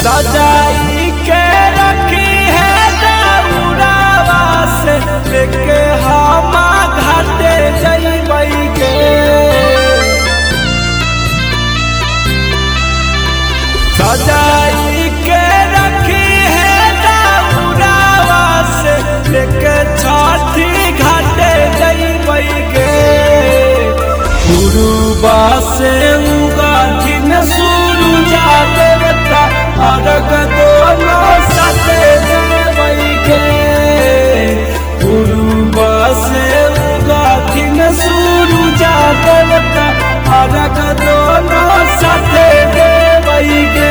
सजाई के रखी है दौड़ावा से लेके हम घाटे जइबै के। सजाई के रखी है दौड़ावा से लेके छठी घाटे जइबै के। गुरुबा से उगाथिन सूरुजा देवता अर्घ दोनों साथे देबै के। गुरुबा से उगाथिन सूरुजा देवता अर्घ दोनों साथे देबै के।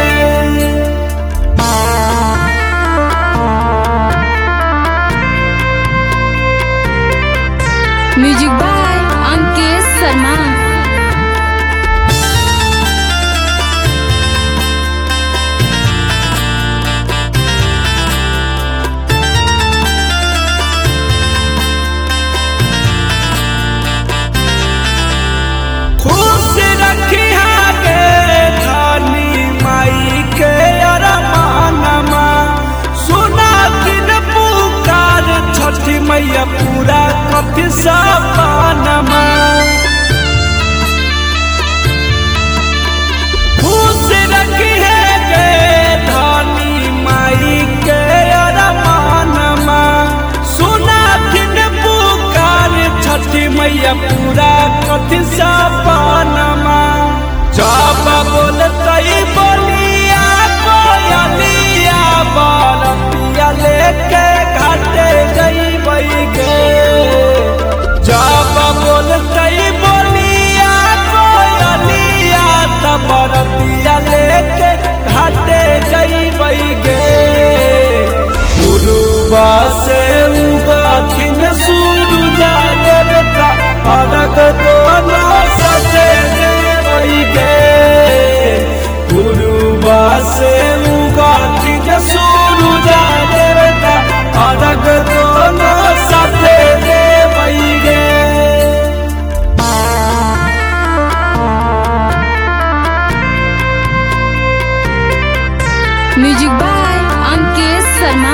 Music by Ankit Sharma. खुश रखी के धानी माई के अरमानमा सुना दिन पुकार छठी मैया पूरा कथि सपनमा। खुश रखी के धानी माई के अरमानमा सुना दिन पुकार छठी मैया पूरा कथि सपनमा। जब बोलतई बोलिया कोयलिया बरतिया लेके घाटे जइबै के। जब बोलतई बोलिया कोयलिया त बरतिया लेके घाटे जइबै के। गुरुबा से उगाथिन सूरुजा देवता अर्घ दोनों साथे देबै के। गुरुबा से उगाथिन सूरुजा देवता अर्घ दोनों साथे देबै के। Music by Ankit Sharma.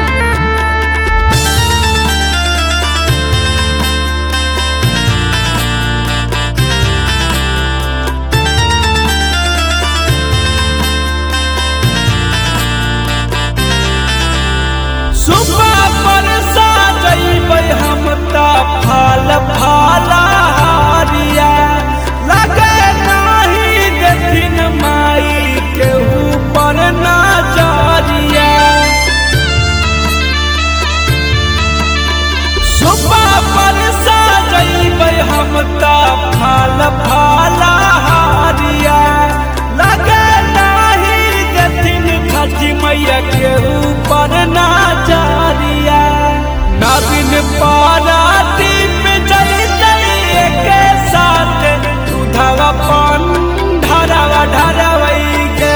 सुबह पर सजइबै हम त फाल हारिया लगे नाही देथिन माई के ऊपर नजरिया। सुबह पर सजइबै हम त फाल हारिया लगे नाही देथिन छठी मैया के ऊपर नजरिया। नवीन पारादीप जइतै के साथ दूधवा पान ढरबै के।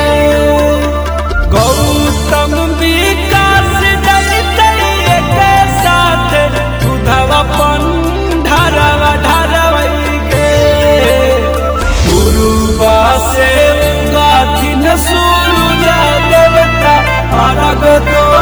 गौतम विकास जइतै के साथ दूधवा पान ढरबै के। गुरुबा से उगाथिन सूरुजा देवता अर्घ